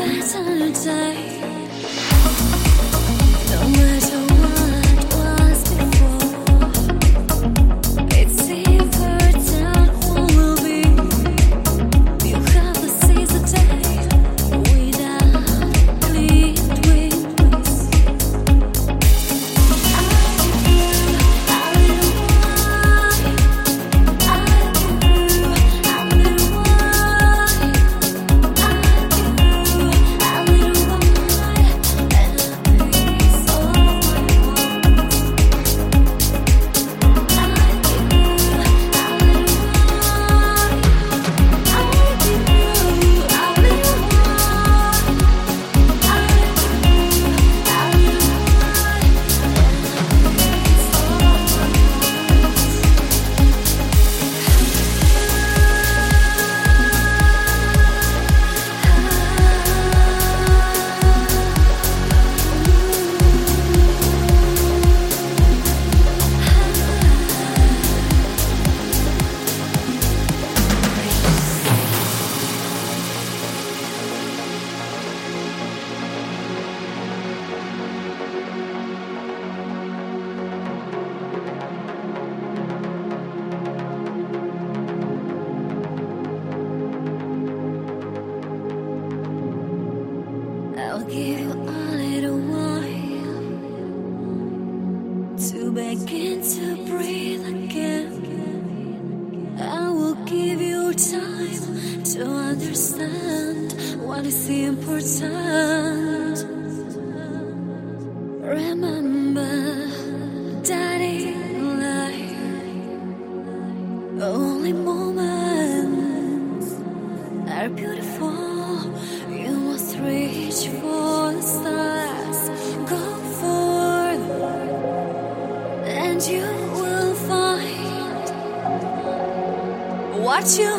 better day. No matter what was before, it's important what will be. You have to seize the day without clean wings. I'll give you a little while to begin to breathe again. I will give you time to understand what is important. Remember that in life, only moments are beautiful. You must reach for the stars, go forward, and you will find what you